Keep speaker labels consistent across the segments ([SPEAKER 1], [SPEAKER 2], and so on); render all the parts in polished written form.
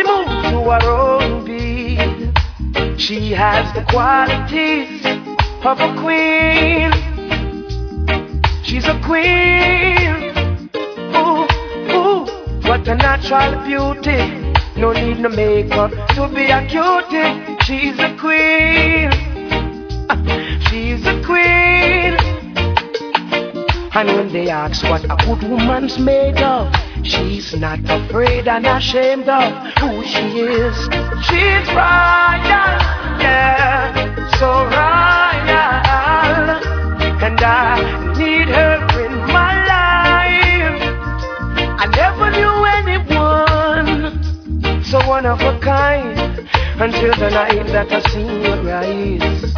[SPEAKER 1] she moves to her own beat. She has the qualities of a queen. She's a queen. Ooh, ooh, what a natural beauty. No need no makeup to be a cutie. She's a queen. She's a queen. And when they ask what a good woman's made of, she's not afraid and ashamed of who she is. She's royal, yeah, so royal. And I need her in my life. I never knew anyone so one of a kind until the night that I seen her rise.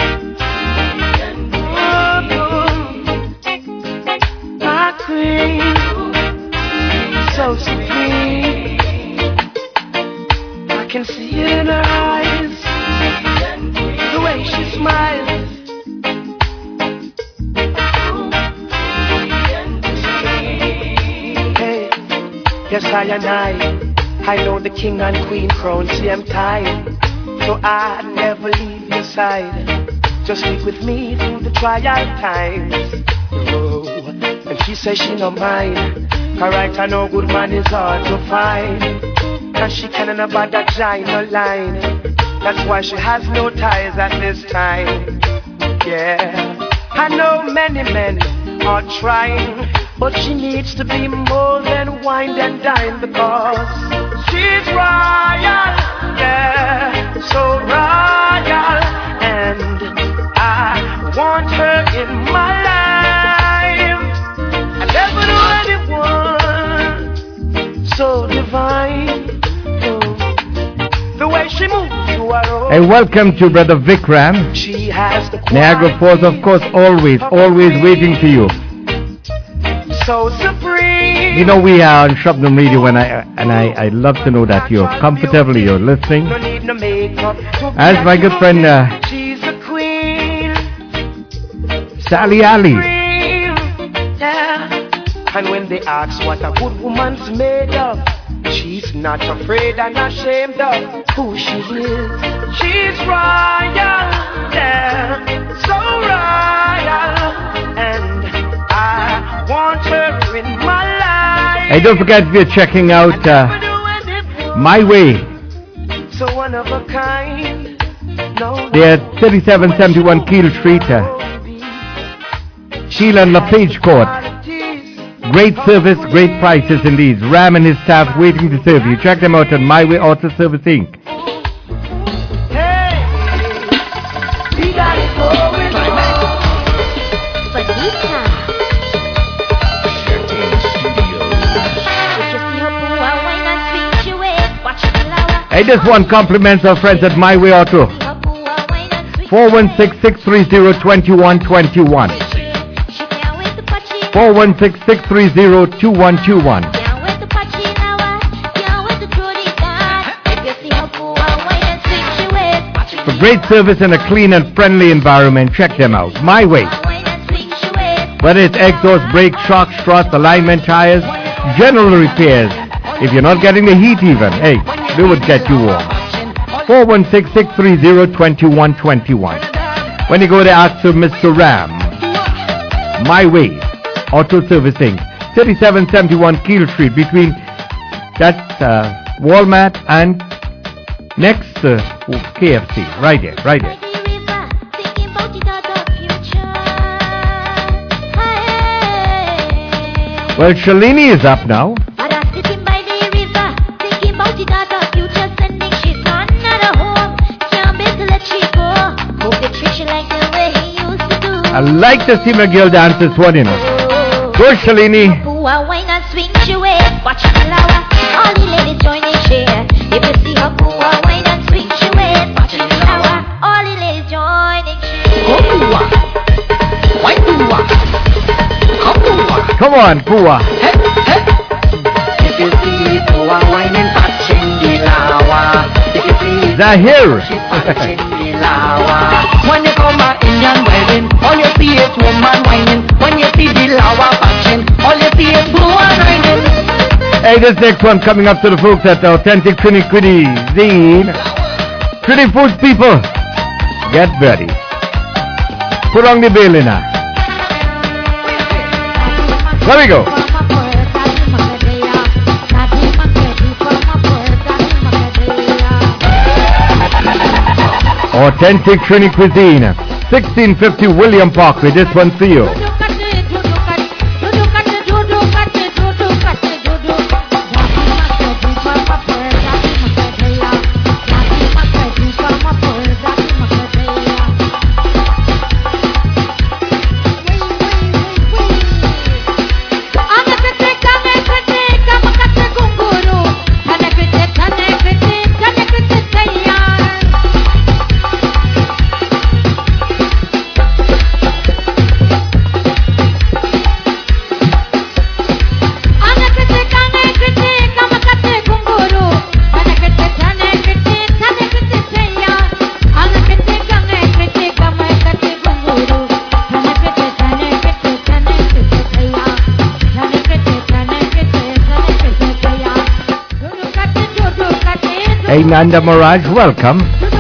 [SPEAKER 1] My queen, so supreme. I can see it in her eyes, the way she smiles. Hey, yes I know the king and queen crown, see I'm tied. So I'd never leave your side. Just stick with me through the trial times. Oh, and she says she no mind. Alright, I know good man is hard to find. Cause she can't about that giant no line. That's why she has no ties at this time. Yeah, I know many men are trying, but she needs to be more than wine and dine. Because she's royal, yeah, so royal. And I want her in my life. I never knew anyone so divine. The way she moves to her own.
[SPEAKER 2] Hey, welcome to Brother Vikram.
[SPEAKER 1] She has the
[SPEAKER 2] Niagara Falls, of course, always waiting for you.
[SPEAKER 1] So supreme.
[SPEAKER 2] You know, we are on Shabnam Radio, and I love to know that you're comfortable, you're listening. As my good friend
[SPEAKER 1] She's a queen.
[SPEAKER 2] Sally Ali.
[SPEAKER 1] Yeah. And when they ask what a good woman's made of, she's not afraid and ashamed of who she is. She's royal, yeah, so royal. And I want her in my life.
[SPEAKER 2] Hey, don't forget we're checking out My Way.
[SPEAKER 1] So one of a kind. No,
[SPEAKER 2] they're at 3771 Keel Street, Sheila and LaPage Court. Great service, great prices indeed. Ram and his staff waiting to serve you. Check them out at My Way Auto Service Inc. Hey, this one compliments our friends at My Way Auto. 416-630-2121. 416-630-2121. For great service in a clean and friendly environment, check them out. My Way. Whether it's exhaust, brake, shock, struts, alignment, tires, general repairs. If you're not getting the heat even, hey, they would get you warm. 416-630-2121. When you go there, ask for Mr. Ram. My Way Auto Servicing, 3771 Keel Street, between that Walmart and next KFC. Right there. Well, Shalini is up now. I like to see my girl dance this one, you know. Go, Shalini. Come on, Pua. Zahir.
[SPEAKER 3] When you come back Indian wedding, all you see is woman whining. When you see the lava fashion, all you see is blue and raining.
[SPEAKER 2] Hey, Hey, this next one coming up to the folks at the Authentic Trinity Cuisine. Trinity Foods people, get ready. Put on the bill in now. There we go. Authentic Trinity Cuisine, 1650 William Parkway. This one's for you. Hey, Nanda Mirage, welcome.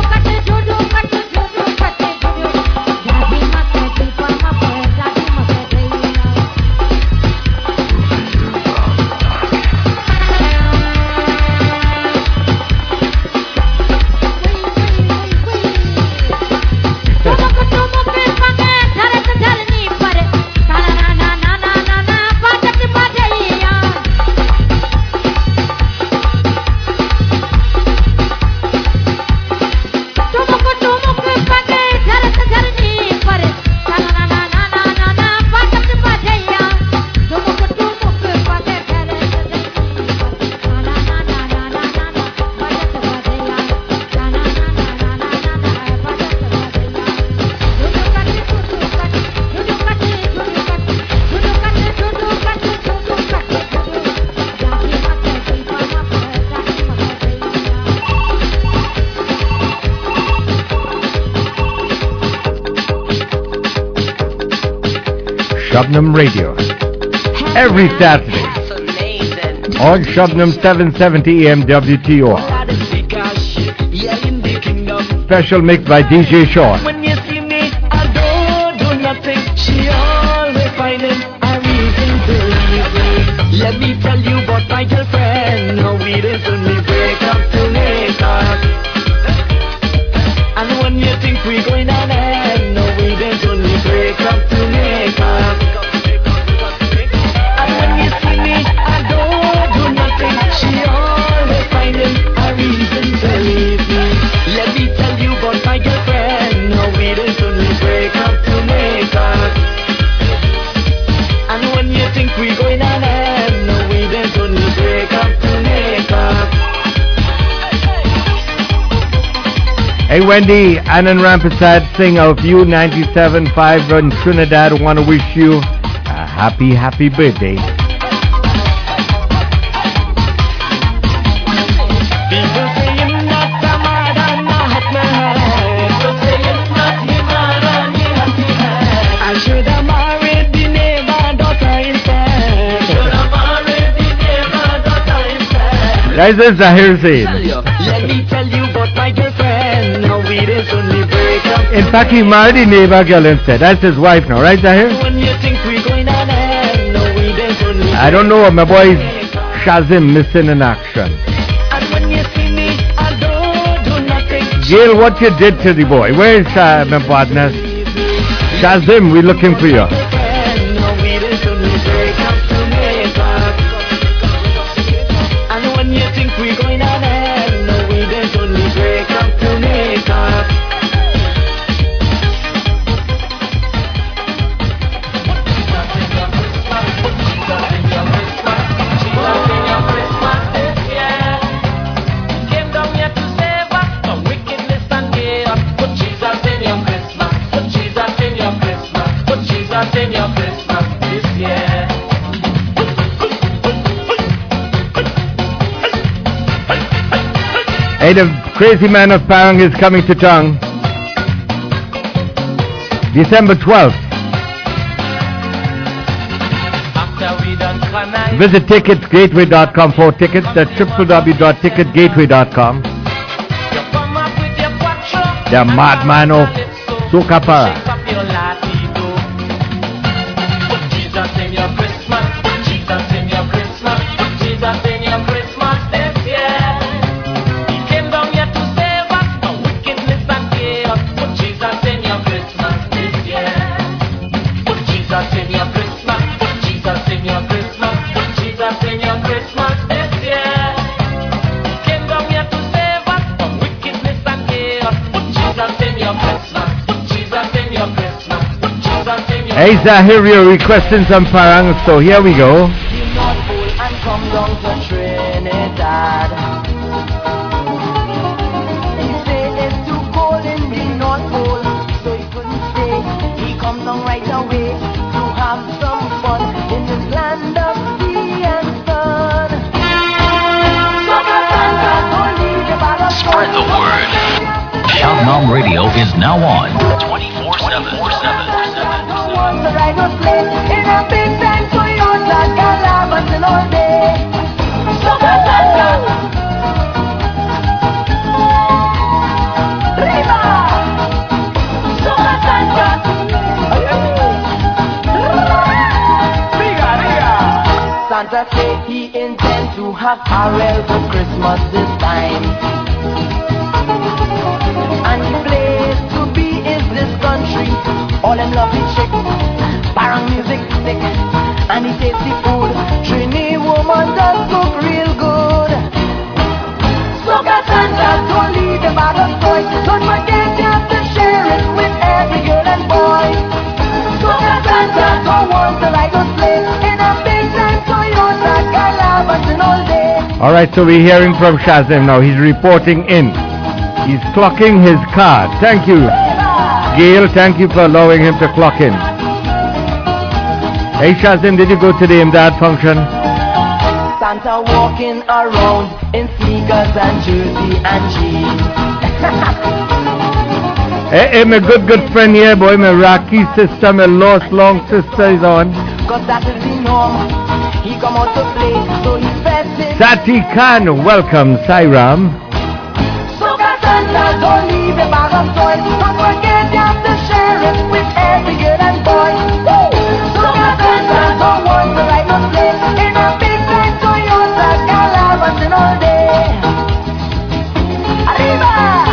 [SPEAKER 2] Shubnam Radio, every Saturday on Shubnam 770 AM WTOR. Special mix by DJ Sean.
[SPEAKER 1] When you see me, I don't do nothing. She always finding a reason to leave me. Let me tell you about my girlfriend. No, we didn't only break up to make up. And when you think we're going on end, no, we didn't only break up to make up. And when you see me, I don't do nothing. She always finding a reason to leave me. Let me tell you about my girlfriend. No, we didn't only break up to make up. And when you think we're going on end, no, we didn't only break up to make up.
[SPEAKER 2] Hey Wendy, Annan Rampasad, sing of you 97.5 in Trinidad. Want to wish you a happy birthday.
[SPEAKER 1] People say you're not a mad and a hot man. People say you're not a mad and a happy man. I should have married the neighbor daughter instead. Should have married the neighbor daughter instead.
[SPEAKER 2] Guys, this is Zahir Zain.
[SPEAKER 1] Let me tell you about my girlfriend. No, we didn't only break up.
[SPEAKER 2] In fact, he married the neighbor girl instead. That's his wife now, right Zahir?
[SPEAKER 1] When you think we're going on end, no, we didn't only
[SPEAKER 2] I don't know, my boy Shazim missing in action.
[SPEAKER 1] And when you see me, I don't do nothing.
[SPEAKER 2] Gail, what you did to the boy? Where is my partner? Shazim, we're looking for you.
[SPEAKER 1] No, we didn't only break up to make up. And when you think we're going on end, no, we didn't only break up to make up. Came down here to save us from wickedness and chaos. Put Jesus in your Christmas. Put Jesus in your Christmas. Put Jesus in your Christmas this year.
[SPEAKER 2] Hey, the crazy man of Parang is coming to town. December 12th. Visit ticketsgateway.com for tickets. That's www.ticketgateway.com. The Madman of Sokapara. Hey Zahirio requesting some parang, so here we go.
[SPEAKER 1] And come down to Trinidad. He said it's too cold in the North Pole, so he couldn't stay. He comes down right away to have some fun in this land of sea and sun.
[SPEAKER 4] Spread the word. Shoutnom Radio is now on 24/7.
[SPEAKER 1] Ride or play in a big time Toyota Calabash all day. Soca Santa, Riva, Soca Santa, Santa say he intends to have Harrell for Christmas this time, and the place to be is this country. All them lovely chicks, parang music stick, and he tastes the food. Trini woman does cook real good. Soca Santa, don't leave the bag of toys. Don't forget you have to share it with every girl and boy. Soca Santa, don't want to ride or play in a big time Toyota Calabash all day.
[SPEAKER 2] Alright, so we're hearing from Shazim now. He's reporting in. He's clocking his car. Thank you, Gail, thank you for allowing him to clock in. Hey Shazim, did you go to the Imdad function?
[SPEAKER 1] Santa walking around in sneakers and jersey and jeans.
[SPEAKER 2] Hey, my good friend here, boy, my Rocky sister, my lost long sister is on.
[SPEAKER 1] Cause that is the norm. He come out to play, so he's festive.
[SPEAKER 2] Sati Khan, welcome, Sairam.
[SPEAKER 1] Soca Santa, don't leave a bag of toys. Don't forget you have to share it with every girl and boy. Soca Santa, don't want to ride no play in a big time Toyota Calabash all day. Arriba!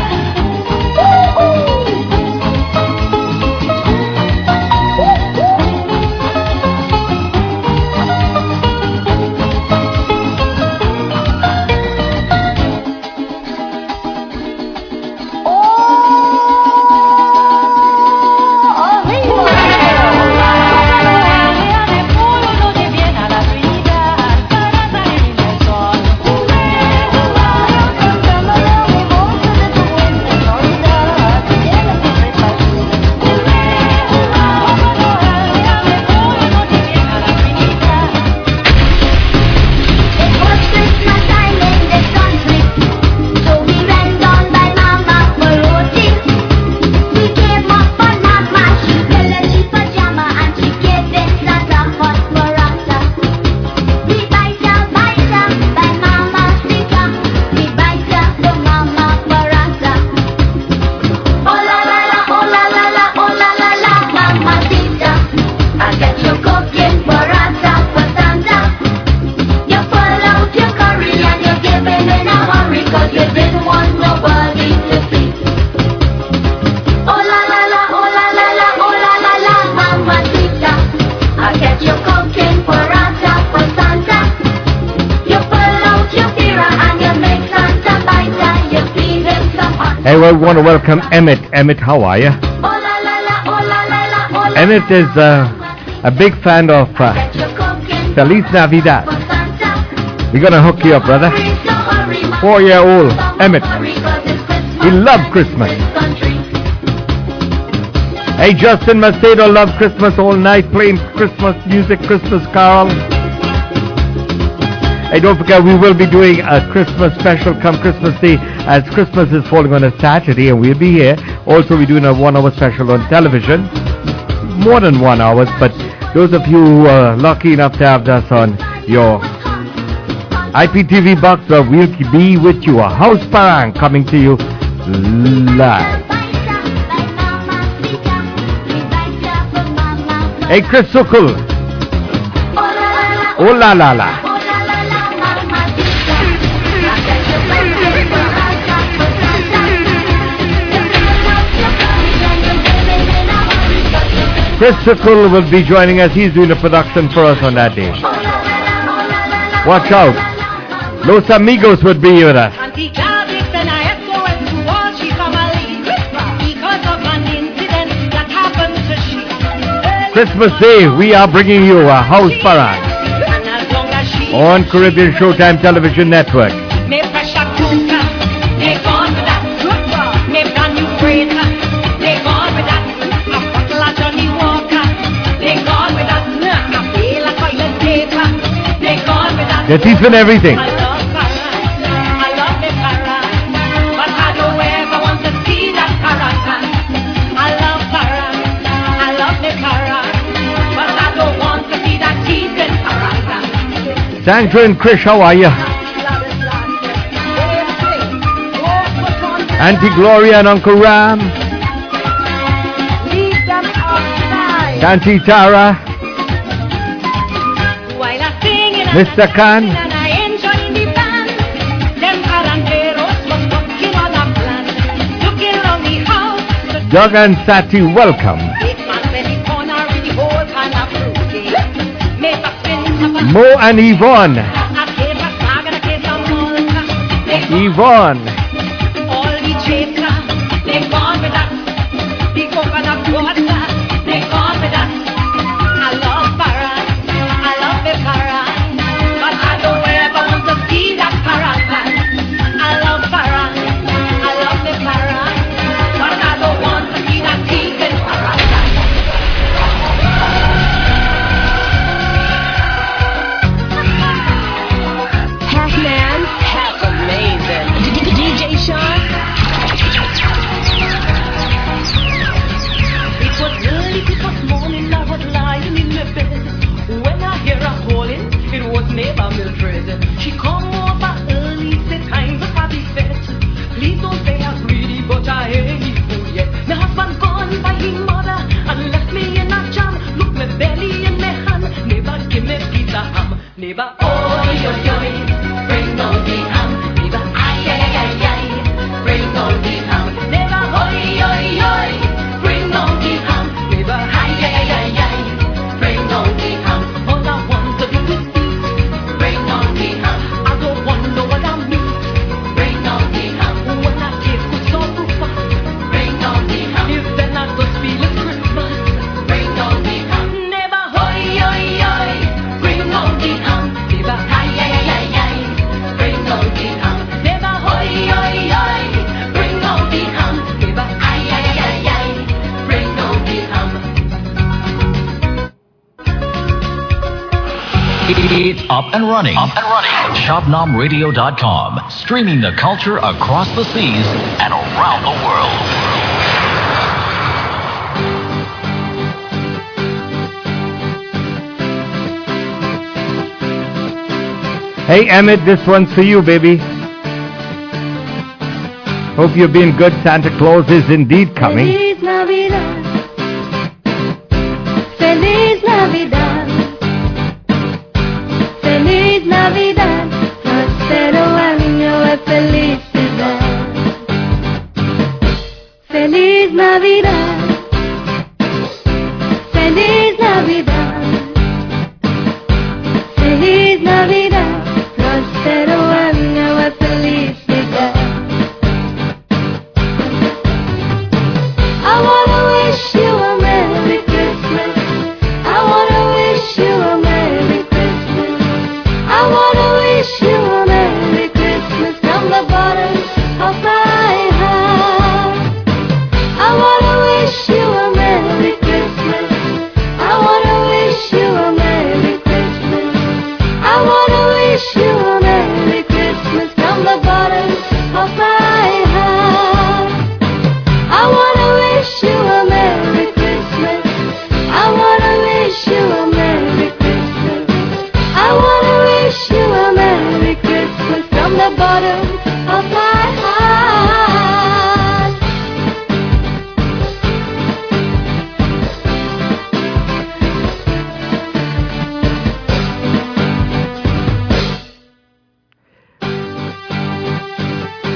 [SPEAKER 2] Hey, well, we want to welcome Emmett. Emmett, how are you? Emmett is a big fan of Feliz Navidad. We're going to hook you up, brother. 4-year-old Emmett. He loves Christmas. Hey, Justin Macedo loves Christmas all night, playing Christmas music, Christmas carol. Hey, don't forget, we will be doing a Christmas special come Christmas Day, as Christmas is falling on a Saturday, and we'll be here. Also, we're doing a 1 hour special on television. More than 1 hour, but Those of you who are lucky enough to have us on your IPTV box, we'll be with you. A house parang coming to you live. Hey, Chris Sukul. Oh la la la. Chris Sukul will be joining us. He's doing the production for us on that day. Watch out. Los Amigos would be with us. Christmas Day, we are bringing you a house parade on Caribbean Showtime Television Network. They're teaching everything. Sandra and Krish, how are you? Auntie Gloria and Uncle Ram. Auntie Tara. Mr. Khan. Doug and Sati, welcome. Mo and Yvonne. Yvonne.
[SPEAKER 5] She come over early, say time to have it set. Please don't say I'm greedy, but I ain't fool yet. My husband gone by his mother and left me in a jam. Look my belly in my hand, never give me piece of ham. Never, oh yo yo, bring on the ham. Never, ay ay ay ay, bring on the ham. Never, oh yo yo, bring on the ham. Never, ay ay ay ay, bring on the ham. All I want to do is bring on the ham. I don't want to know what I mean. Bring on the ham. When I take good so far. Bring on the ham. If then I just feel it's Christmas. Bring on the ham. Never hoy hoy hoy. Bring on the ham. Never hi hi hi hi. Bring on the ham. Never hoy hoy hoy. Bring on the ham. Never hi hi hi hi. Bring on the ham.
[SPEAKER 4] It's up and running. Up and running. ShabnamRadio.com. Streaming the culture across the seas and around the world.
[SPEAKER 2] Hey Emmett, this one's for you, baby. Hope you're being good. Santa Claus is indeed coming.
[SPEAKER 6] Feliz Navidad. Feliz Navidad. Feliz Navidad. Prospero año de felicidad. Feliz Navidad. Feliz Navidad. Feliz Navidad. Prospero año de felicidad. I wanna wish you a Merry Christmas. I wanna wish you a Merry Christmas. I wanna wish you a Merry Christmas from the bottom of my heart. I wanna wish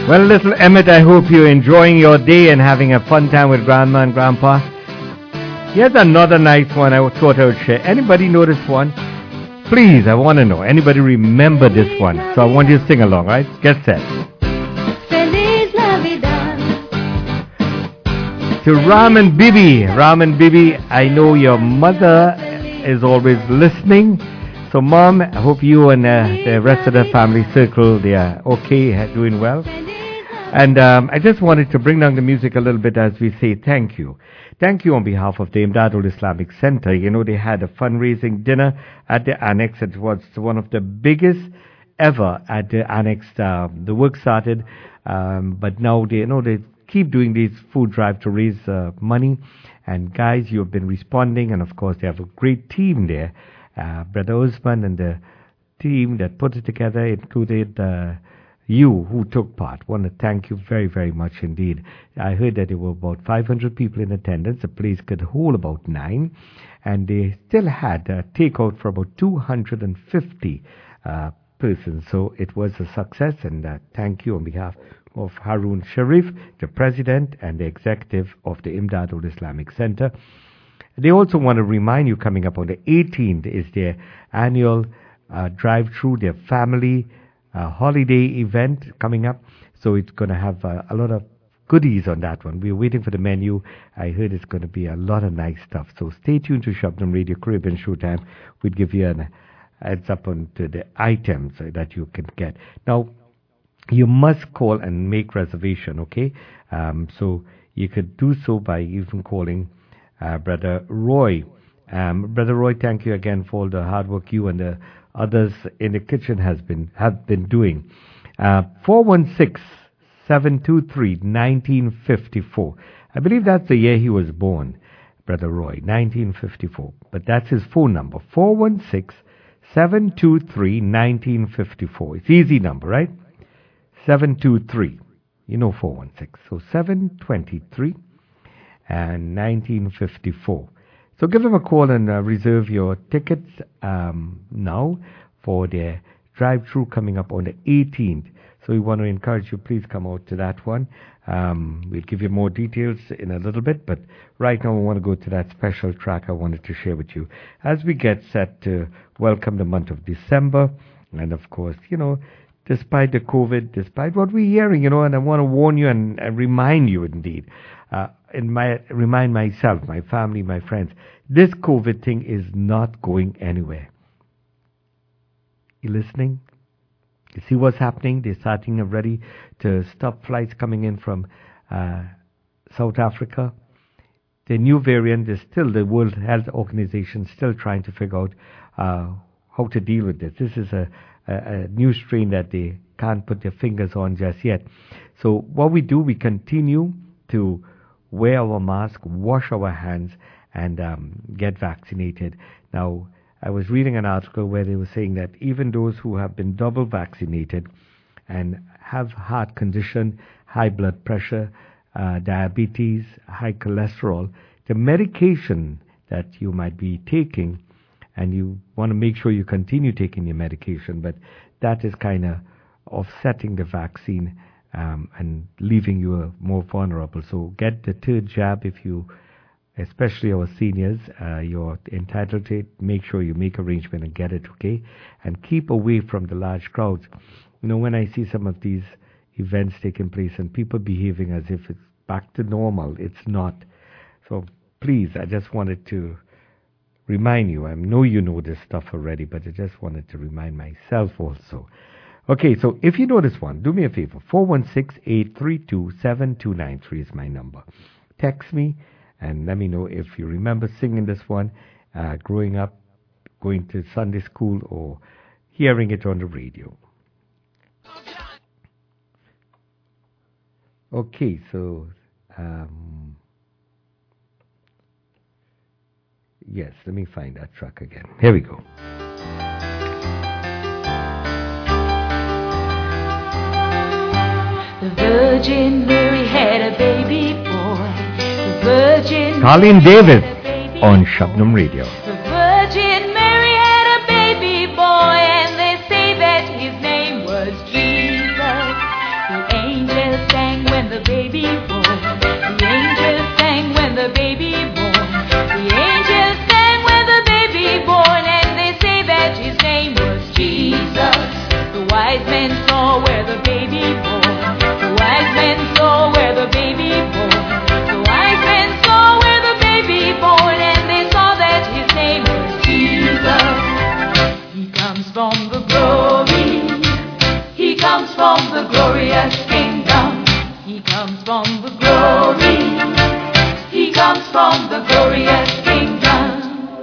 [SPEAKER 2] Well, little Emmett, I hope you're enjoying your day and having a fun time with Grandma and Grandpa. Here's another nice one I thought I would share. Anybody know this one? Please, I want to know. Anybody remember this one? So I want you to sing along, right? Get set.
[SPEAKER 6] Feliz Navidad.
[SPEAKER 2] To Ram and Bibi. Ram and Bibi, I know your mother is always listening. So, Mom, I hope you and the rest of the family circle, they are okay, doing well. And I just wanted to bring down the music a little bit as we say thank you. Thank you on behalf of the Imdadul Islamic Center. You know, they had a fundraising dinner at the Annex. It was one of the biggest ever at the Annex. The work started, but now they keep doing these food drive to raise money. And guys, you have been responding, and of course they have a great team there. Brother Usman and the team that put it together included you who took part. Want to thank you very, very much indeed. I heard that there were about 500 people in attendance. The place could hold about 9, and they still had takeout for about 250 persons. So it was a success, and thank you on behalf of Harun Sharif, the president and the executive of the Imdadul Islamic Center. They also want to remind you, coming up on the 18th is their annual drive-through, their family holiday event coming up. So it's going to have a lot of goodies on that one. We're waiting for the menu. I heard it's going to be a lot of nice stuff. So stay tuned to Shabnam Radio Caribbean Showtime. We'll give you an heads up on to the items that you can get. Now, you must call and make reservation, okay? So you could do so by even calling Brother Roy. Brother Roy, thank you again for all the hard work you and the others in the kitchen have been doing. 416-723-1954. I believe that's the year he was born, Brother Roy, 1954. But that's his phone number, 416-723-1954. It's easy number, right? 723. You know 416. So 723 and 1954. So give them a call and reserve your tickets now for their drive-through coming up on the 18th. So we want to encourage you, please come out to that one. We'll give you more details in a little bit, but right now we want to go to that special track I wanted to share with you as we get set to welcome the month of December. And of course, you know, despite the COVID, despite what we're hearing, you know, and I want to warn you and remind you indeed, remind myself, my family, my friends, this COVID thing is not going anywhere. You listening? You see what's happening? They're starting already to stop flights coming in from South Africa. The new variant is still, the World Health Organization still trying to figure out how to deal with this. This is a new strain that they can't put their fingers on just yet. So what we do, we continue to wear our mask, wash our hands, and get vaccinated. Now, I was reading an article where they were saying that even those who have been double vaccinated and have heart condition, high blood pressure, diabetes, high cholesterol, the medication that you might be taking, and you want to make sure you continue taking your medication, but that is kind of offsetting the vaccine and leaving you more vulnerable. So get the third jab if you, especially our seniors, you're entitled to it. Make sure you make arrangement and get it, okay? And keep away from the large crowds. You know, when I see some of these events taking place and people behaving as if it's back to normal, it's not. So please, I just wanted to remind you. I know you know this stuff already, but I just wanted to remind myself also. Okay, so if you know this one, do me a favor. 416-832-7293 is my number. Text me and let me know if you remember singing this one, growing up, going to Sunday school, or hearing it on the radio. Okay, so yes, let me find that track again. Here we go.
[SPEAKER 5] The Virgin Mary had a baby boy. The Virgin
[SPEAKER 2] Colin
[SPEAKER 5] Mary
[SPEAKER 2] Davis
[SPEAKER 5] had a baby
[SPEAKER 2] on
[SPEAKER 5] boy.
[SPEAKER 2] Shabnam Radio.
[SPEAKER 5] The Virgin Mary had a baby boy, and they say that his name was Jesus. The angel
[SPEAKER 3] from the glorious kingdom.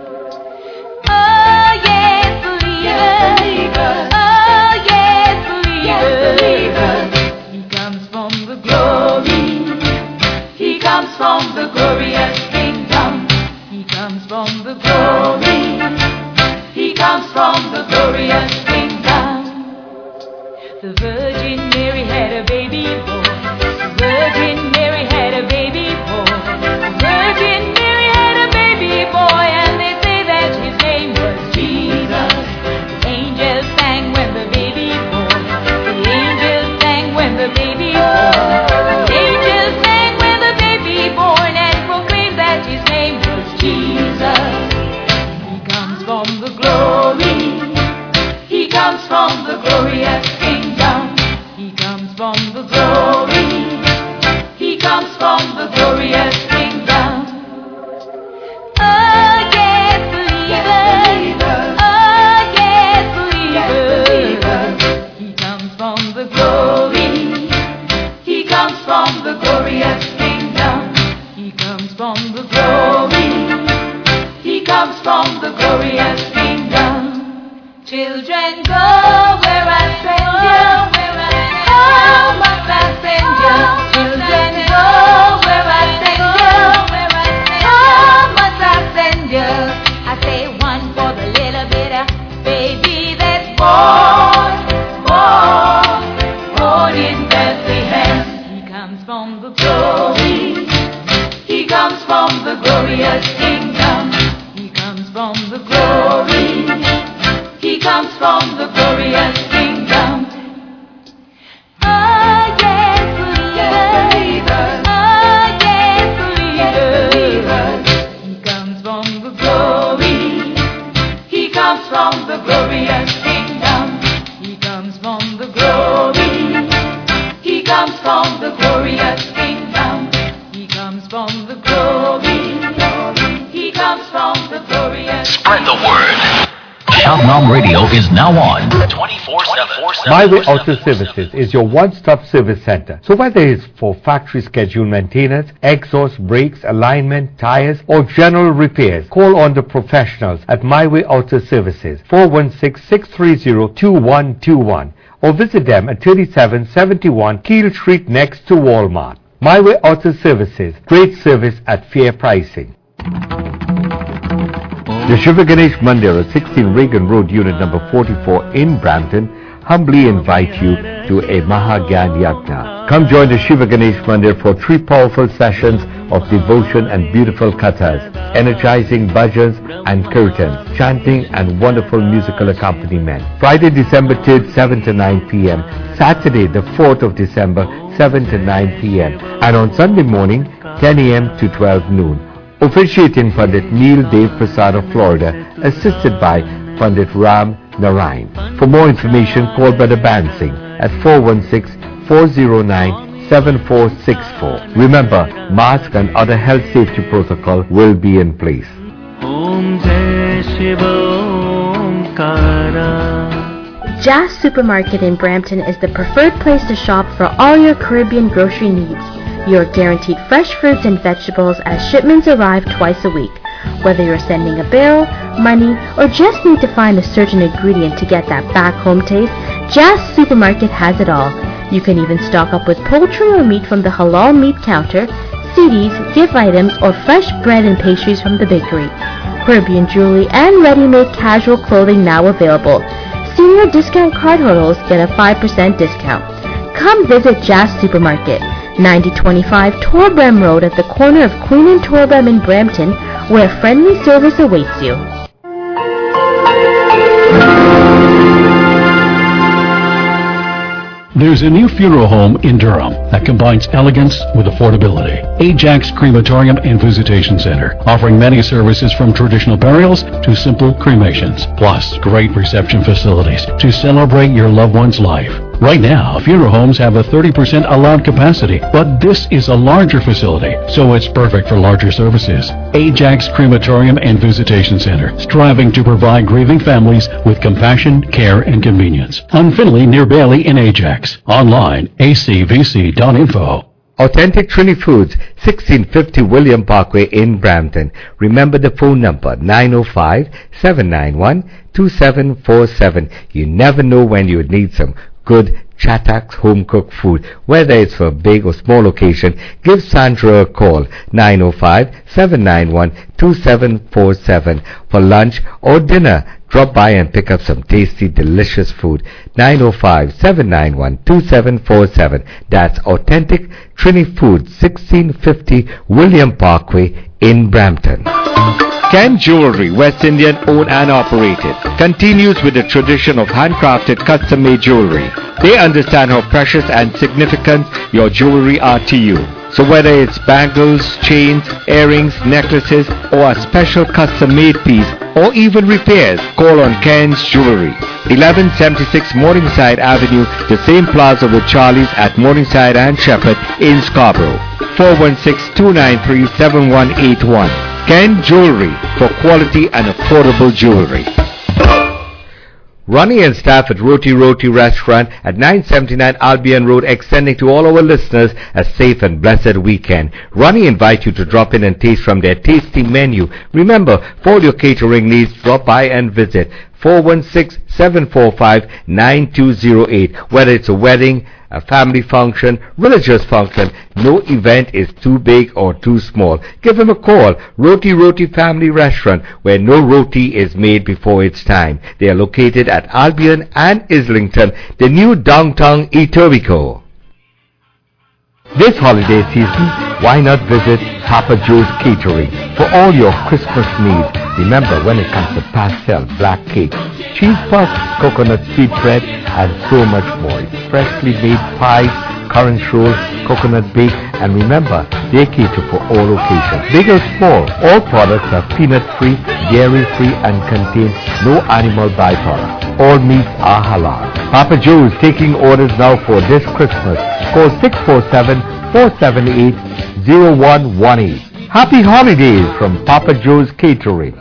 [SPEAKER 3] Oh yes, believers. Oh yes, believers. He comes from the glory. He comes from the glorious kingdom. He comes from the glory. He comes from the glorious kingdom. The Virgin Mary had a baby boy. The Virgin Mary had a baby boy. The Virgin Mary had a baby boy, and they say that his name was Jesus. The angels sang when the baby born. The angels sang when the baby born. The angels sang when the baby born, and proclaimed that his name was Jesus. He comes from the glory. He comes from the glorious kingdom. He comes from the glory. He comes from the glorious kingdom. Oh yes, believers. Oh yes, believers. He comes from the glory. He comes from the glorious kingdom. He comes from the glory. He comes from the glorious kingdom. Children, go where I send you. Oh, must I send you? Children, go where I send you. Oh, must I send you? I say one for the little bit of baby that's born in Bethlehem. He comes from the glory. He comes from the glorious kingdom. He comes from the glory. He comes from the glorious kingdom. Oh yes, believers. Oh yes, believers. He comes from the glory. He comes from the glorious kingdom. He comes from the glory. He comes from the glorious kingdom. He comes from the glory. He comes from the glorious.
[SPEAKER 4] Spread the word. Shabnam Radio is now on 24/7.
[SPEAKER 2] My Way Auto Services is your one-stop service center. So whether it's for factory schedule maintenance, exhaust, brakes, alignment, tires, or general repairs, call on the professionals at My Way Auto Services, 416-630-2121, or visit them at 3771 Keel Street next to Walmart. My Way Auto Services, great service at fair pricing. The Shiva Ganesh Mandir at 16 Reagan Road, Unit number 44 in Brampton, humbly invite you to a Mahagyan Yajna. Come join the Shiva Ganesh Mandir for 3 powerful sessions of devotion and beautiful kathas, energizing bhajans and kirtans, chanting and wonderful musical accompaniment. Friday, December 3rd, 7 to 9 p.m. Saturday, the 4th of December, 7 to 9 p.m. And on Sunday morning, 10 a.m. to 12 noon. Officiating Pandit Neil Dev Prasad of Florida, assisted by Pandit Ram Narayan. For more information, call Brother Bansing at 416-409-7464. Remember, mask and other health safety protocol will be in place.
[SPEAKER 7] Jazz Supermarket in Brampton is the preferred place to shop for all your Caribbean grocery needs. You're guaranteed fresh fruits and vegetables as shipments arrive twice a week. Whether you're sending a bill, money, or just need to find a certain ingredient to get that back home taste, Jazz Supermarket has it all. You can even stock up with poultry or meat from the halal meat counter, CDs, gift items, or fresh bread and pastries from the bakery. Caribbean jewelry and ready-made casual clothing now available. Senior discount card holders get a 5% discount. Come visit Jazz Supermarket, 9025 Torbram Road at the corner of Queen and Torbram in Brampton, where friendly service awaits you.
[SPEAKER 8] There's a new funeral home in Durham that combines elegance with affordability. Ajax Crematorium and Visitation Center, offering many services from traditional burials to simple cremations, plus great reception facilities to celebrate your loved one's life. Right now, funeral homes have a 30% allowed capacity, but this is a larger facility, so it's perfect for larger services. Ajax Crematorium and Visitation Center, striving to provide grieving families with compassion, care, and convenience. On Finley near Bailey in Ajax. Online, acvc.info.
[SPEAKER 2] Authentic Trini Foods, 1650 William Parkway in Brampton. Remember the phone number, 905-791-2747. You never know when you would need some good Chataks home-cooked food. Whether it's for a big or small occasion, give Sandra a call, 905-791-2747. For lunch or dinner, drop by and pick up some tasty, delicious food. 905-791-2747. That's Authentic Trini Foods, 1650 William Parkway in Brampton. Ken Jewelry, West Indian owned and operated, continues with the tradition of handcrafted custom-made jewelry. They understand how precious and significant your jewelry are to you. So whether it's bangles, chains, earrings, necklaces, or a special custom-made piece, or even repairs, call on Ken's Jewelry. 1176 Morningside Avenue, the same plaza with Charlie's at Morningside and Shepherd in Scarborough. 416-293-7181. Ken Jewelry for quality and affordable jewelry. Ronnie and staff at Roti Roti Restaurant at 979 Albion Road, extending to all our listeners a safe and blessed weekend. Ronnie invites you to drop in and taste from their tasty menu. Remember, for all your catering needs, drop by and visit 416-745-9208. Whether it's a wedding, a family function, religious function, no event is too big or too small. Give them a call. Roti Roti Family Restaurant, where no roti is made before its time. They are located at Albion and Islington, the new downtown Etobicoke. This holiday season, why not visit Papa Joe's Catering for all your Christmas needs. Remember, when it comes to pastel, black cake, cheese puffs, coconut sweet bread, and so much more. Freshly made pies, currant rolls, coconut bake, and remember, they cater for all occasions. Big or small, all products are peanut-free, dairy-free, and contain no animal byproducts. All meats are halal. Papa Joe's taking orders now for this Christmas. Call 647-478-0118. Happy holidays from Papa Joe's Catering.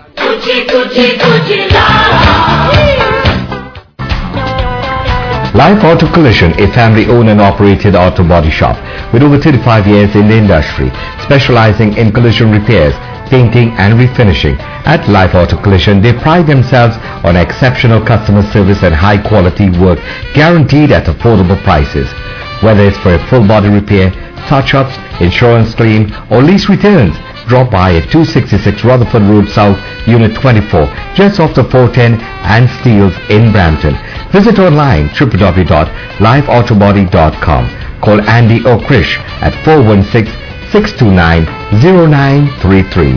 [SPEAKER 2] Life Auto Collision, a family-owned and operated auto body shop with over 35 years in the industry, specializing in collision repairs, painting and refinishing. At Life Auto Collision, they pride themselves on exceptional customer service and high-quality work, guaranteed at affordable prices. Whether it's for a full body repair, touch-ups, insurance claim, or lease returns, drop by at 266 Rutherford Road South, Unit 24, just off the 410 and Steeles in Brampton. Visit online www.lifeautobody.com. Call Andy or Krish at 416-629-0933.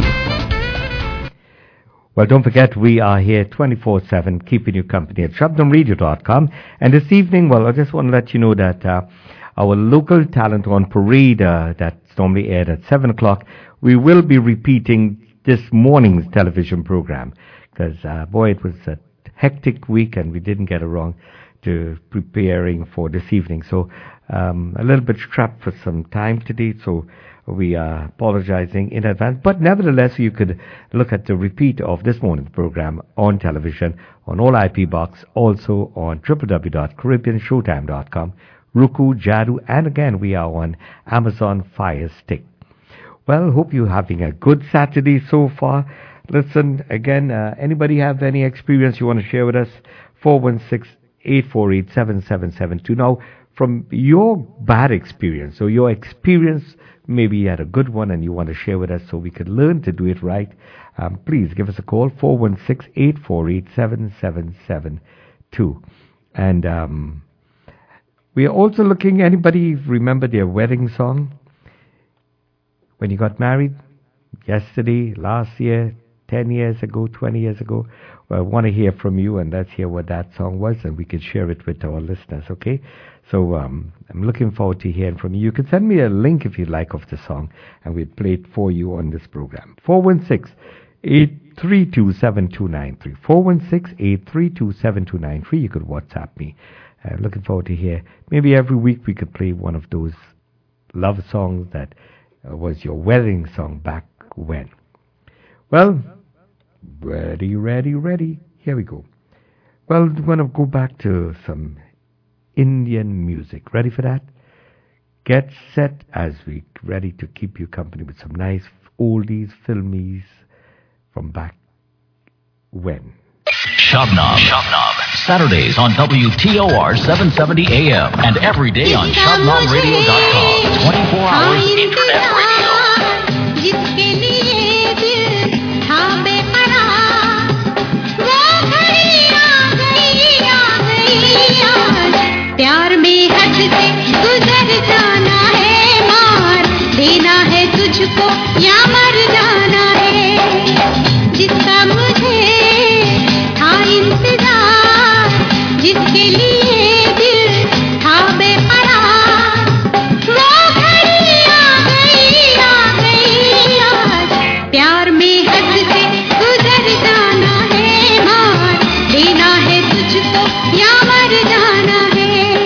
[SPEAKER 2] Well, don't forget, we are here 24/7, keeping you company at shabnamradio.com. And this evening, well, I just want to let you know that our local talent on parade that's normally aired at 7 o'clock, we will be repeating this morning's television program. Because, boy, it was a hectic week and we didn't get around to preparing for this evening. So, a little bit strapped for some time today, so we are apologizing in advance. But nevertheless, you could look at the repeat of this morning's program on television, on all IP box, also on www.caribbeanshowtime.com, Roku, Jadu, and again, we are on Amazon Fire Stick. Well, hope you're having a good Saturday so far. Listen, again, anybody have any experience you want to share with us? 416-848-7772. Now, from your bad experience, so your experience, maybe you had a good one and you want to share with us so we could learn to do it right, please give us a call, 416-848-7772. And we are also looking, anybody remember their wedding song? When you got married? Yesterday, last year, 10 years ago, 20 years ago? Well, I want to hear from you, and let's hear what that song was, and we can share it with our listeners, okay? So I'm looking forward to hearing from you. You can send me a link if you like of the song, and we'll play it for you on this program. 416-832-7293. 416-832-7293. You could WhatsApp me. Looking forward to hear. Maybe every week we could play one of those love songs that was your wedding song back when. Well, ready. Here we go. Well, we're going to go back to some Indian music. Ready for that? get set as we ready to keep you company with some nice oldies, filmies from back when.
[SPEAKER 4] Shabnam. Saturdays on WTOR 770 AM and every day on ShabnamRadio.com. 24 hours internet radio.
[SPEAKER 6] जिसके लिए दिल था बेकरार, वो घड़ी आ गई आज। प्यार में हद से गुजर जाना है, मार देना है तुझको या मर जाना है। जिसका मुझे था इंतजार, जिसके लिए दिल था बेकरार, वो घड़ी आ गई आज। प्यार में हद से गुजर जाना है, मार देना है तुझको या मर जाना है।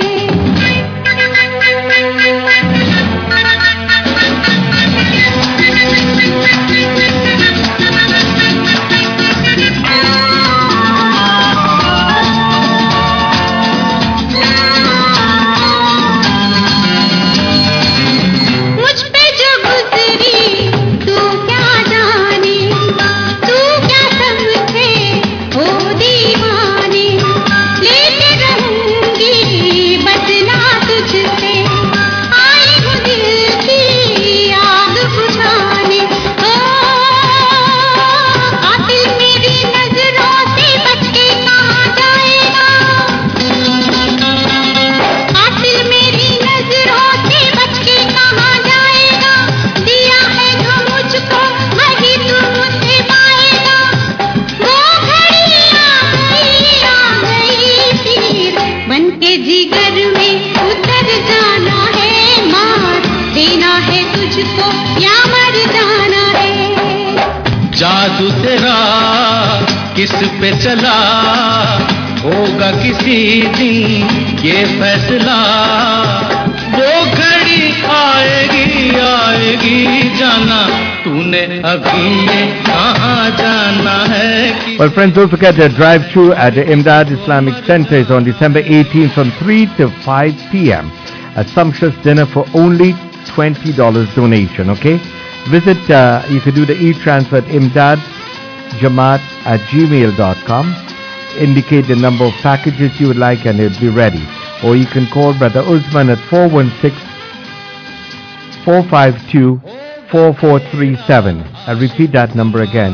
[SPEAKER 9] जादू तेरा किस पे चला होगा किसी दिन ये फैसला, वो घड़ी आएगी जाना तूने अभी ये कहाँ जाना है।
[SPEAKER 2] Well, friends, don't forget the drive-thru at the Imdad Islamic Center is on December 18th from 3 to 5 p.m. A sumptuous dinner for only $20 donation, okay? Visit, you can do the e-transfer at imdadjamaat@gmail.com. Indicate the number of packages you would like and it will be ready. Or you can call Brother Usman at 416-452-4437. I'll repeat that number again,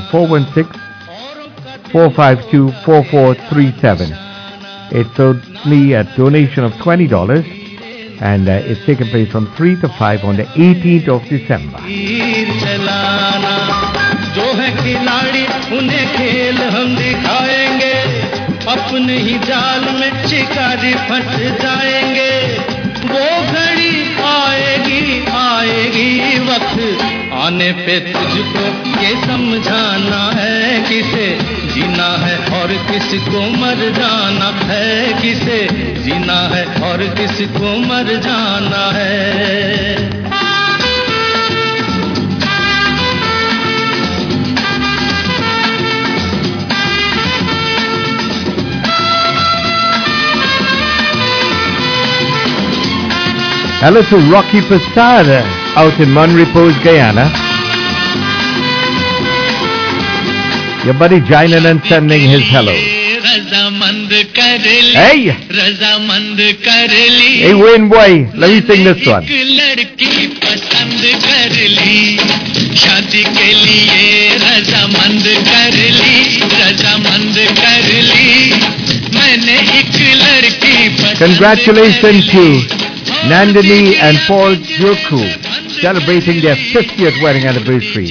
[SPEAKER 2] 416-452-4437. It's only a donation of $20. And it's taking place from 3 to 5 on the 18th of December.
[SPEAKER 9] जो है खिलाड़ी उन्हें खेल हम दिखाएंगे, अपने ही जाल में शिकारी फंस जाएंगे। वो घड़ी आएगी वक्त आने पे तुझको ये समझाना है, किसे जीना है और किसको मर जाना है, किसे जीना है और किसको मर जाना है।
[SPEAKER 2] Hello to Rocky Prasad out in Monrepos, Guyana. Your buddy Jainanan sending his hello. Hey! Hey Wayne boy, let me sing this one. Congratulations to Nandini and Paul Joku celebrating their 50th wedding anniversary.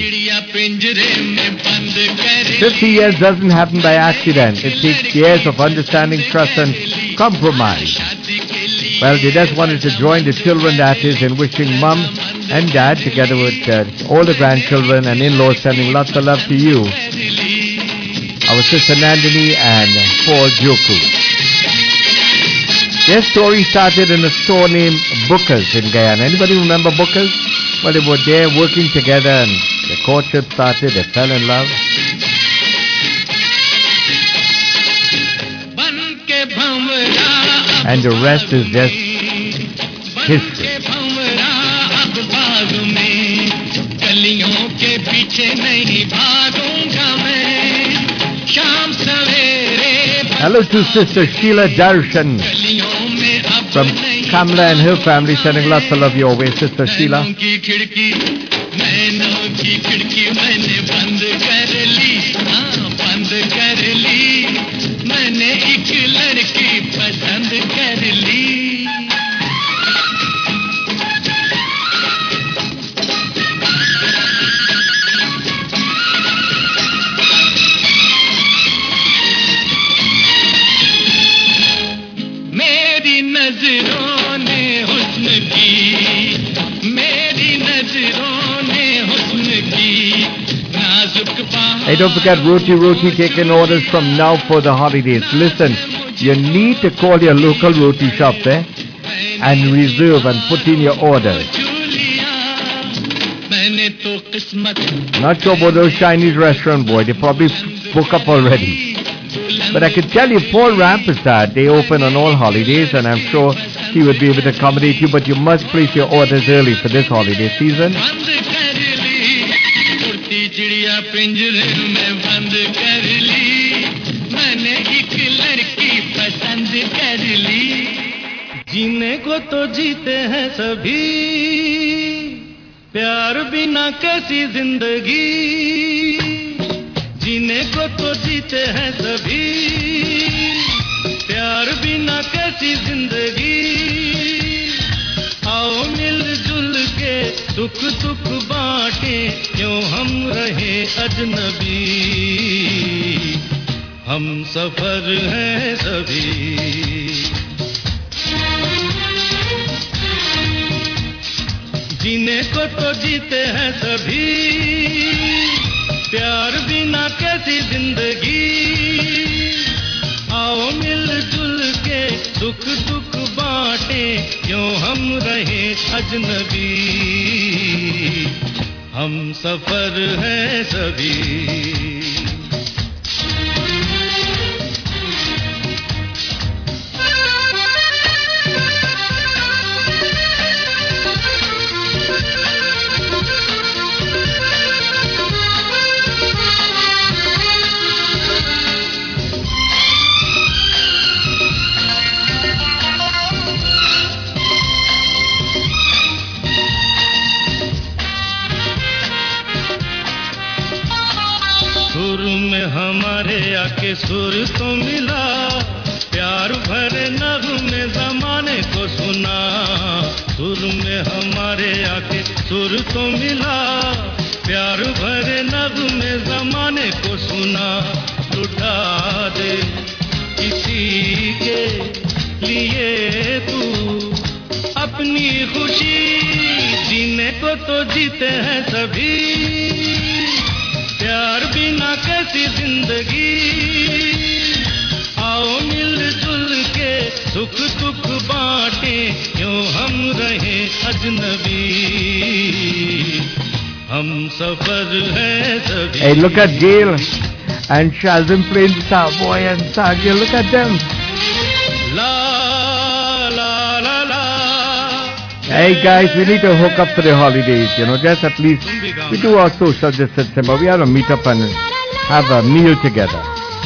[SPEAKER 2] 50 years doesn't happen by accident. It takes years of understanding, trust and compromise. Well, they just wanted to join the children, that is, in wishing mom and dad, together with all the grandchildren and in-laws, sending lots of love to you, our sister Nandini and Paul Joku. Their story started in a store named Booker's in Guyana. Anybody remember Booker's? Well, they were there working together and the courtship started, they fell in love. And the rest is just history.
[SPEAKER 9] नहीं भागूंगा मैं शाम सवेरे
[SPEAKER 2] Hello to Sister Sheila Darshan
[SPEAKER 9] गलियों में अब
[SPEAKER 2] from
[SPEAKER 9] नहीं
[SPEAKER 2] Kamla and her family, sending lots of love your way, Sister Sheila.
[SPEAKER 9] नैनों की खिड़की मैंने बंद कर ली हाँ बंद कर ली मैंने एक लड़की पसंद कर ली मेरी नजरों ने हुस्न की मेरी नजरों ने हुस्न की नाजुक बाहों
[SPEAKER 2] Hey, don't forget Roti taking orders from now for the holidays. Listen, you need to call your local roti shop there and reserve and put in your order.
[SPEAKER 9] मैंने तो किस्मत
[SPEAKER 2] Not sure about those Chinese restaurant boy, they probably book up already. But I can tell you, Paul Rampistad, they open on all holidays, and I'm sure he would be able to accommodate you, but you must place your orders early for this holiday season.
[SPEAKER 9] बंद कर ली उड़ती चिड़िया पिंजरे में बंद कर ली मैंने एक लड़की पसंद कर ली जीने को तो जीते हैं सभी प्यार बिना कैसी जिंदगी जीने को तो जीते हैं सभी प्यार बिना कैसी जिंदगी आओ मिलजुल के दुख दुख बांटे क्यों हम रहे अजनबी हम सफर हैं सभी जीने को तो जीते हैं सभी प्यार बिना कैसी जिंदगी आओ मिलजुल के दुख दुख बांटे क्यों हम रहे अजनबी हम सफर हैं सभी हमारे आके सुर तो मिला प्यार भरे नगमे जमाने को सुना सुर में हमारे आके सुर तो मिला प्यार भरे नगमे जमाने को सुना लुटा दे किसी के लिए तू अपनी खुशी जीने को तो जीते हैं सभी प्यार बिना कैसी जिंदगी आओ मिलजुल के सुख दुख बांटे क्यों हम रहे अजनबी हम सफर हैं सभी
[SPEAKER 2] Hey, look at Gail and Shazim playing Savoy and Sagia. Look at them.
[SPEAKER 9] La la la la.
[SPEAKER 2] Hey guys, we need to hook up for the holidays, just at least we do our social distancing, but we have to meet up and have a meal together.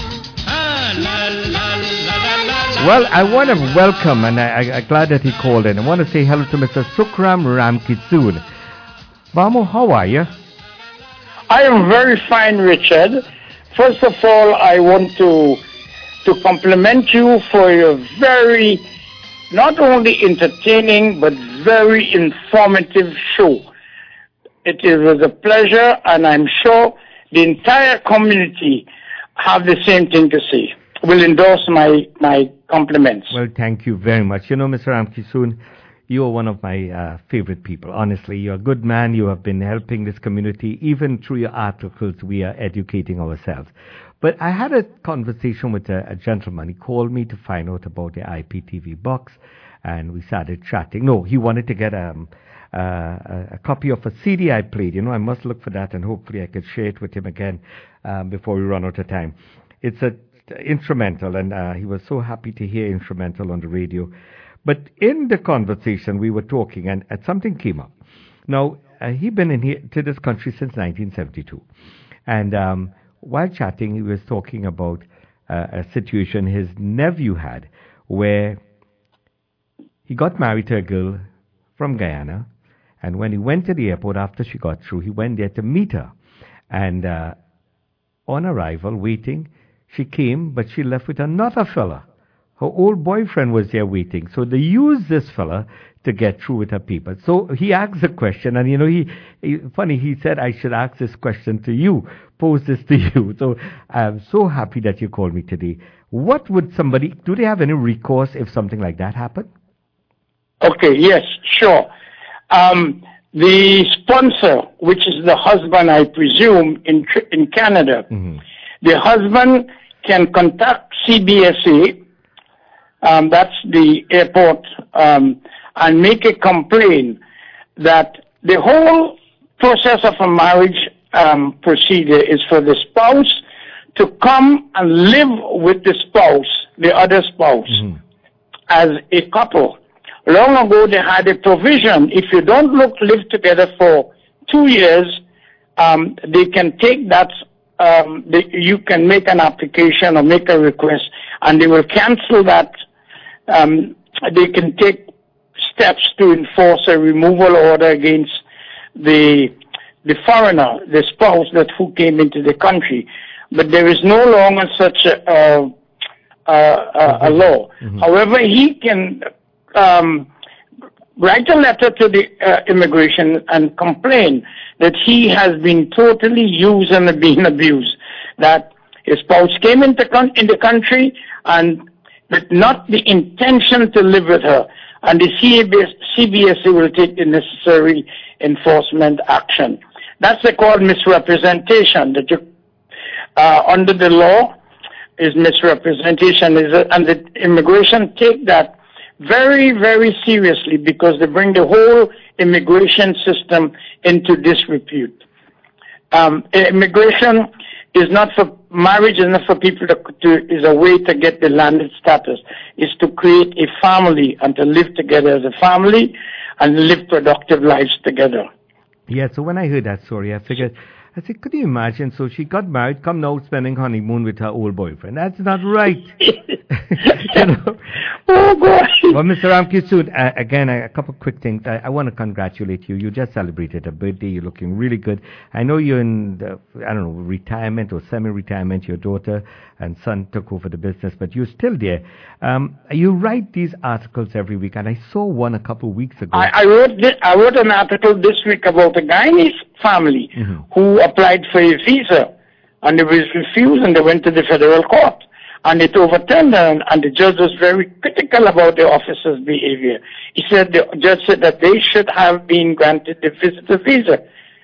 [SPEAKER 2] Well, I want to welcome, and I'm glad that he called in. I want to say hello to Mr. Sukram Ramkitsoon. Bamu, how are you?
[SPEAKER 10] I am very fine, Richard. First of all, I want to compliment you for your very, not only entertaining, but very informative show. It was a pleasure, and I'm sure the entire community have the same thing to say. Will endorse my compliments.
[SPEAKER 2] Well, thank you very much. Mr. Ramkitsoon, you are one of my favorite people. Honestly, you're a good man. You have been helping this community. Even through your articles, we are educating ourselves. But I had a conversation with a gentleman. He called me to find out about the IPTV box, and we started chatting. No, he wanted to get a copy of a CD I played. I must look for that, and hopefully I could share it with him again before we run out of time. It's a instrumental, and he was so happy to hear instrumental on the radio. But in the conversation, we were talking, and something came up. Now, he'd been to this country since 1972. And while chatting, he was talking about a situation his nephew had where he got married to a girl from Guyana. And when he went to the airport after she got through, he went there to meet her. And on arrival, waiting, she came, but she left with another fella. Her old boyfriend was there waiting. So they used this fella to get through with her people. So he asked a question, and he said, I should ask this question to you, pose this to you. So I'm so happy that you called me today. What would do they have any recourse if something like that happened?
[SPEAKER 10] Okay, yes, sure. The sponsor, which is the husband, I presume, in Canada, the husband can contact CBSA, that's the airport, and make a complaint that the whole process of a marriage procedure is for the spouse to come and live with the other spouse, as a couple. Long ago, they had a provision. If you don't live together for 2 years, they can take that. You can make an application or make a request, and they will cancel that. They can take steps to enforce a removal order against the foreigner, the spouse who came into the country. But there is no longer such a law. However, he can write a letter to the immigration and complain that he has been totally used and being abused, that his spouse came into the country and with not the intention to live with her, and the CBSA will take the necessary enforcement action. That's called misrepresentation. Under the law is misrepresentation, and the immigration take that very, very seriously because they bring the whole immigration system into disrepute. Immigration is not for marriage, is not for people is a way to get the landed status. It's to create a family and to live together as a family and live productive lives together.
[SPEAKER 2] Yeah, so when I heard that story, I said, could you imagine? So she got married, come now spending honeymoon with her old boyfriend. That's not right.
[SPEAKER 10] Oh, God.
[SPEAKER 2] Well, Mr. Ramkisud, again, a couple of quick things. I want to congratulate you. You just celebrated a birthday. You're looking really good. I know you're in, retirement or semi-retirement. Your daughter and son took over the business, but you're still there. You write these articles every week, and I saw one a couple of weeks ago.
[SPEAKER 10] I wrote an article this week about a Guyanese family who applied for a visa, and it was refused, and they went to the federal court. And it overturned, and the judge was very critical about the officer's behavior. The judge said that they should have been granted the visitor visa.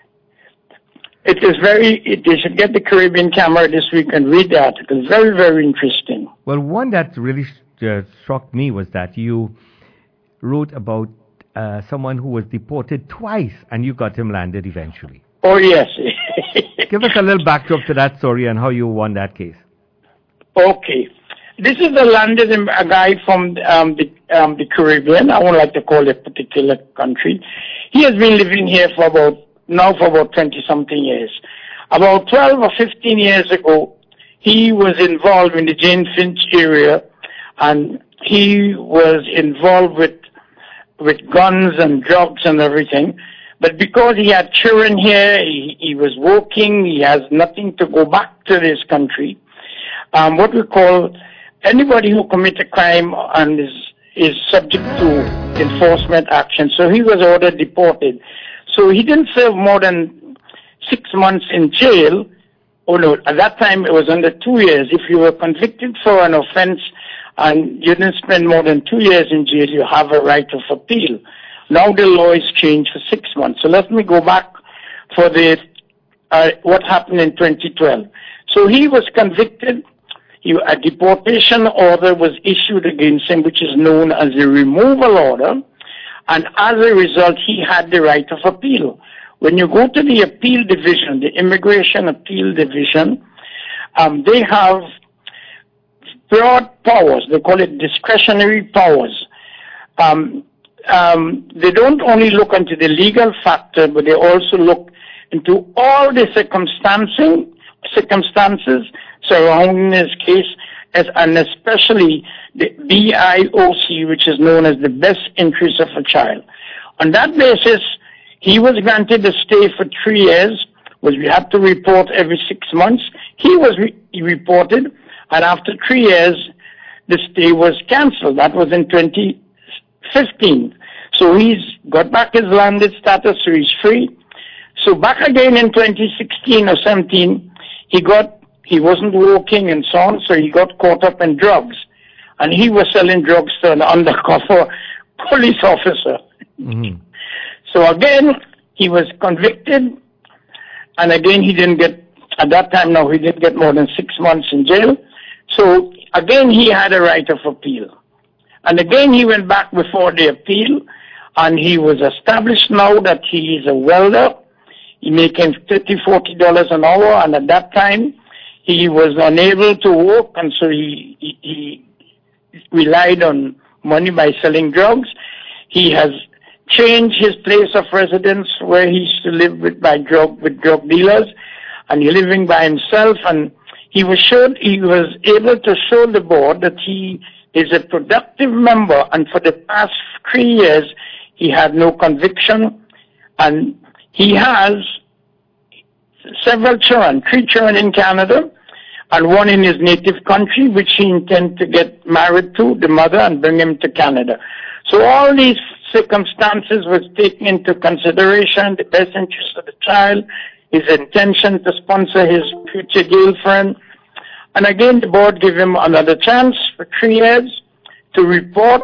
[SPEAKER 10] They should get the Caribbean Camera this week and read the article. It's very, very interesting.
[SPEAKER 2] Well, one that really struck me was that you wrote about someone who was deported twice, and you got him landed eventually.
[SPEAKER 10] Oh, yes.
[SPEAKER 2] Give us a little backdrop to that story and how you won that case.
[SPEAKER 10] Okay. This is a guy from the Caribbean. I won't like to call it a particular country. He has been living here for about 20-something years. About 12 or 15 years ago, he was involved in the Jane Finch area, and he was involved with guns and drugs and everything. But because he had children here, he was working, he has nothing to go back to this country. What we call anybody who commits a crime and is subject to enforcement action. So he was ordered deported. So he didn't serve more than 6 months in jail. Oh no, at that time it was under 2 years. If you were convicted for an offense and you didn't spend more than 2 years in jail, you have a right of appeal. Now the law is changed for 6 months. So let me go back for what happened in 2012. So he was convicted. A deportation order was issued against him, which is known as a removal order. And as a result, he had the right of appeal. When you go to the appeal division, the Immigration Appeal Division, they have broad powers. They call it discretionary powers. they don't only look into the legal factor, but they also look into all the circumstances surrounding this case, and especially the BIOC, which is known as the best interest of a child. On that basis, he was granted a stay for 3 years, which we have to report every 6 months. He was reported, and after 3 years, the stay was cancelled. That was in 2015. So he's got back his landed status, so he's free. So back again in 2016 or 17, he wasn't working and so on, so he got caught up in drugs. And he was selling drugs to an undercover police officer.
[SPEAKER 2] Mm-hmm.
[SPEAKER 10] So again, he was convicted, and again he didn't get, at that time now, he didn't get more than 6 months in jail. So again, he had a right of appeal. And again, he went back before the appeal, and he was established now that he is a welder. He making $30, $40 an hour, and at that time, he was unable to work, and so he relied on money by selling drugs. He has changed his place of residence where he used to live with drug dealers, and he's living by himself, and he was able to show the board that he is a productive member, and for the past 3 years, he had no conviction, and he has several children, 3 children in Canada, and 1 in his native country, which he intends to get married to, the mother, and bring him to Canada. So all these circumstances was taken into consideration, the best interest of the child, his intention to sponsor his future girlfriend. And again, the board gave him another chance for 3 years to report.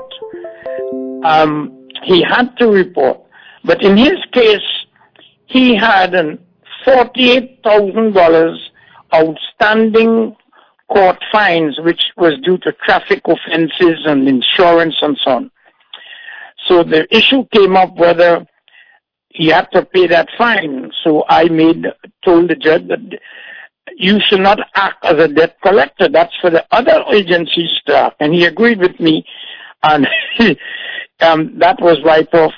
[SPEAKER 10] He had to report. But in his case, he had $48,000 outstanding court fines, which was due to traffic offenses and insurance and so on. So the issue came up whether he had to pay that fine. So I told the judge that you should not act as a debt collector. That's for the other agencies to act. And he agreed with me, and that was right off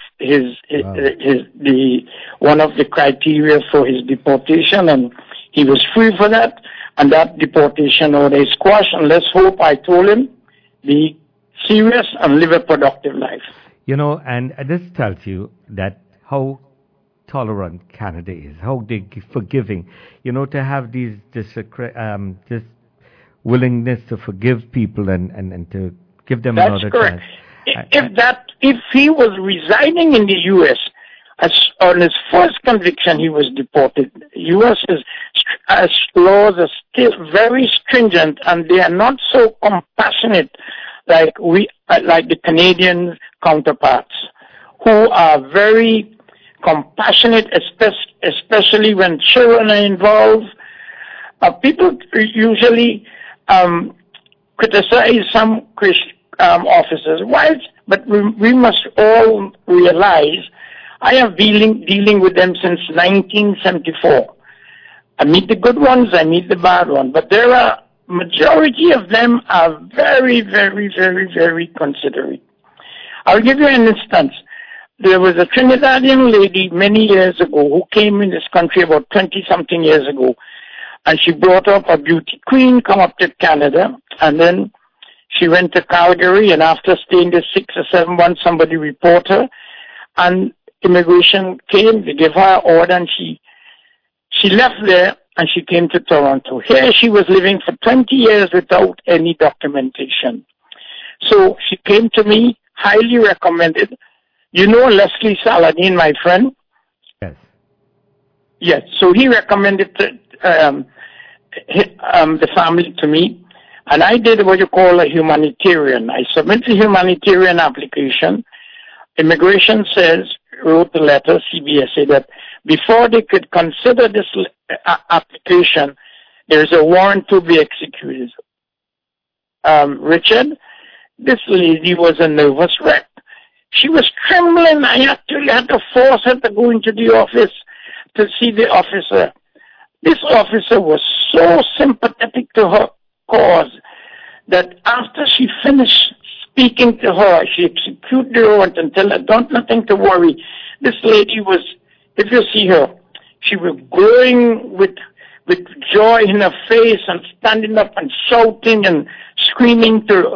[SPEAKER 10] one of the criteria for his deportation, and he was free for that. And that deportation order is squashed. And let's hope, I told him, be serious and live a productive life.
[SPEAKER 2] You know, and this tells you that how tolerant Canada is, how they forgiving. You know, to have this willingness to forgive people and to give them another chance.
[SPEAKER 10] If he was residing in the U.S., on his first conviction, he was deported. U.S.'s laws are still very stringent, and they are not so compassionate like the Canadian counterparts, who are very compassionate, especially when children are involved. People usually criticize some officers, but we must all realize I have been dealing with them since 1974. I meet the good ones, I meet the bad ones, but majority of them are very, very, very, very considerate. I'll give you an instance. There was a Trinidadian lady many years ago who came in this country about 20-something years ago, and she brought up a beauty queen, come up to Canada, and then she went to Calgary, and after staying there 6 or 7 months, somebody reported her, and immigration came, they gave her an order, and she left there, and she came to Toronto. Here she was living for 20 years without any documentation. So she came to me, highly recommended. You know Leslie Saladin, my friend?
[SPEAKER 2] Yes.
[SPEAKER 10] Yes, so he recommended the family to me, and I did what you call a humanitarian. I submitted a humanitarian application. Immigration wrote a letter, CBSA, that before they could consider this application, there is a warrant to be executed. Richard, this lady was a nervous wreck. She was trembling. I actually had to force her to go into the office to see the officer. This officer was so sympathetic to her cause that after she finished speaking to her. She executed the warrant and tell her, don't nothing to worry. This lady was, if you see her, she was glowing with joy in her face and standing up and shouting and screaming to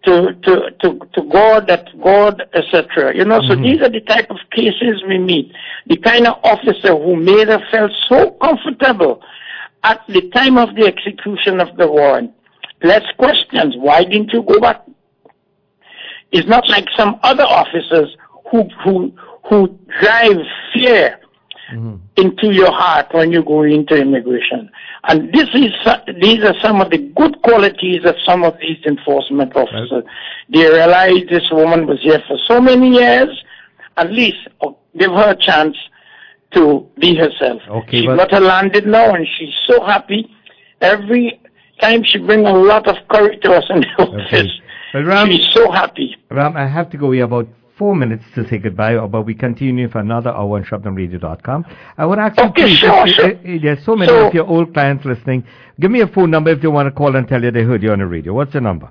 [SPEAKER 10] God, that God, etc. So these are the type of cases we meet. The kind of officer who made her feel so comfortable at the time of the execution of the warrant. Less questions. Why didn't you go back? It's not like some other officers who drive fear into your heart when you go into immigration. And these are some of the good qualities of some of these enforcement officers. They realize this woman was here for so many years, at least give her a chance to be herself.
[SPEAKER 2] Okay,
[SPEAKER 10] she got her landed now, and she's so happy. Every time she brings a lot of courage to us in the office.
[SPEAKER 2] Well, Ram,
[SPEAKER 10] she's so happy.
[SPEAKER 2] Ram, I have to go. We have about 4 minutes to say goodbye, but we continue for another hour on ShopNamRadio.com. I would ask you, please, there's so many of your old clients listening. Give me a phone number if they want to call and tell you they heard you on the radio. What's the number?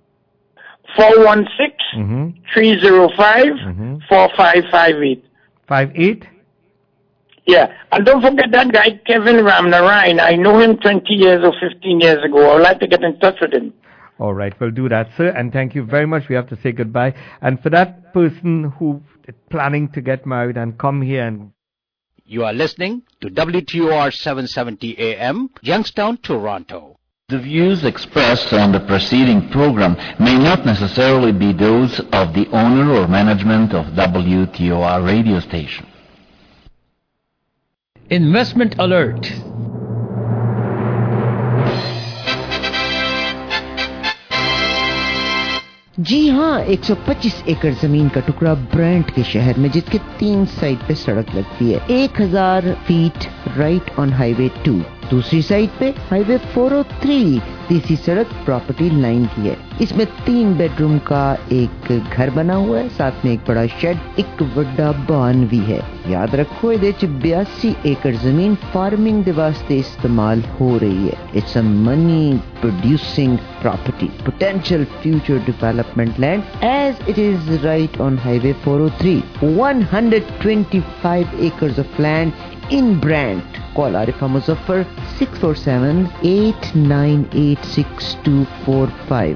[SPEAKER 10] 416-305-4558.
[SPEAKER 2] 58?
[SPEAKER 10] Yeah, and don't forget that guy, Kevin Ramnarayan. I know him 20 years or 15 years ago. I would like to get in touch with him.
[SPEAKER 2] All right, we'll do that, sir, and thank you very much. We have to say goodbye. And for that person who is planning to get married and come here and...
[SPEAKER 11] You are listening to WTOR 770 AM, Youngstown, Toronto.
[SPEAKER 12] The views expressed on the preceding program may not necessarily be those of the owner or management of WTOR radio station.
[SPEAKER 13] Investment alert.
[SPEAKER 14] जी हाँ, 125 एकड़ जमीन का टुकड़ा Brent के शहर में, जिसके 3 side पे सड़क लगती है। 1000 फीट राइट ऑन हाईवे 2, दूसरी साइड पे हाईवे 403, तीसरी सड़क प्रॉपर्टी लाइन की है। इसमें 3 बेडरूम का एक घर बना हुआ है, साथ में एक बड़ा शेड, एक बड़ा बान भी है। याद रखो, ये 82 एकड़ जमीन फार्मिंग दे वास्ते इस्तेमाल हो रही है। It's a money producing property, potential future development land, as it is right on highway 403, 125 acres of land in Brant. Call Arif Muzaffar 647-898-6245.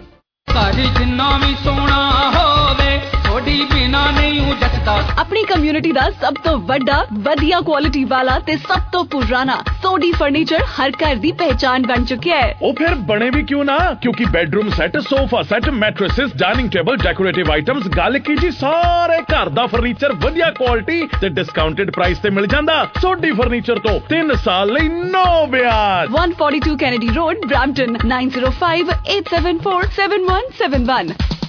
[SPEAKER 15] अपनी कम्युनिटी ਦਾ ਸਭ ਤੋਂ ਵੱਡਾ ਵਧੀਆ ਕੁਆਲਿਟੀ ਵਾਲਾ ਤੇ ਸਭ ਤੋਂ ਪੁਰਾਣਾ ਸੋਡੀ ਫਰਨੀਚਰ ਹਰ ਘਰ ਦੀ ਪਹਿਚਾਨ ਬਣ ਚੁੱਕਿਆ ਹੈ।
[SPEAKER 16] ਉਹ ਫਿਰ ਬਣੇ ਵੀ ਕਿਉਂ ਨਾ, ਕਿਉਂਕਿ bedroom set, sofa set, mattresses, dining table, decorative items, ਗੱਲ ਕੀ ਜੀ, ਸਾਰੇ ਘਰ ਦਾ ਫਰਨੀਚਰ ਵਧੀਆ ਕੁਆਲਿਟੀ ਤੇ ਡਿਸਕਾਊਂਟਡ ਪ੍ਰਾਈਸ ਤੇ ਮਿਲ ਜਾਂਦਾ। ਸੋਡੀ ਫਰਨੀਚਰ ਤੋਂ 3 ਸਾਲ ਲਈ ਨੋ ਵਿਆਜ।
[SPEAKER 15] 142 Kennedy Road, Brampton, 9058747171।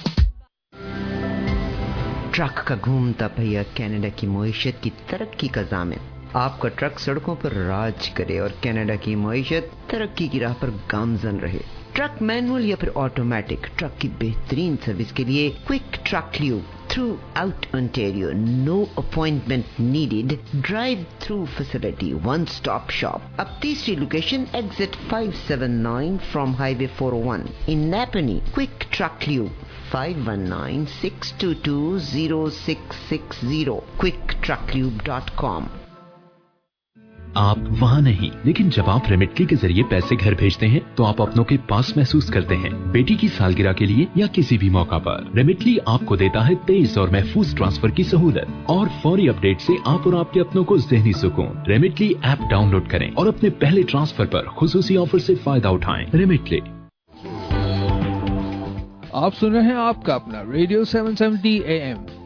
[SPEAKER 14] ट्रक का घूमता पहिया कनाडा की मईशत की तरक्की का ज़ामिन। आपका ट्रक सड़कों पर राज करे और कनाडा की मईशत तरक्की की राह पर गामजन रहे। ट्रक मैनुअल या फिर ऑटोमेटिक, ट्रक की बेहतरीन सर्विस के लिए quick truck lube throughout Ontario, no appointment needed, drive through facility, one stop shop. अब तीसरी location exit 579 from highway 401 in Napanee, quick truck lube 519-622-0660, quicktrucklube.com।
[SPEAKER 17] आप वहाँ नहीं, लेकिन जब आप रेमिटली के जरिए पैसे घर भेजते हैं तो आप अपनों के पास महसूस करते हैं। बेटी की सालगिरह के लिए या किसी भी मौका पर रेमिटली आपको देता है तेज और महफूज ट्रांसफर की सहूलत और फौरी अपडेट से आप और आपके अपनों को ज़हनी सुकून। रेमिटली ऐप डाउनलोड करें और अपने पहले ट्रांसफर पर खुसूसी ऑफर से फायदा उठाएं। रेमिटली।
[SPEAKER 18] आप सुन रहे हैं आपका अपना रेडियो 770 AM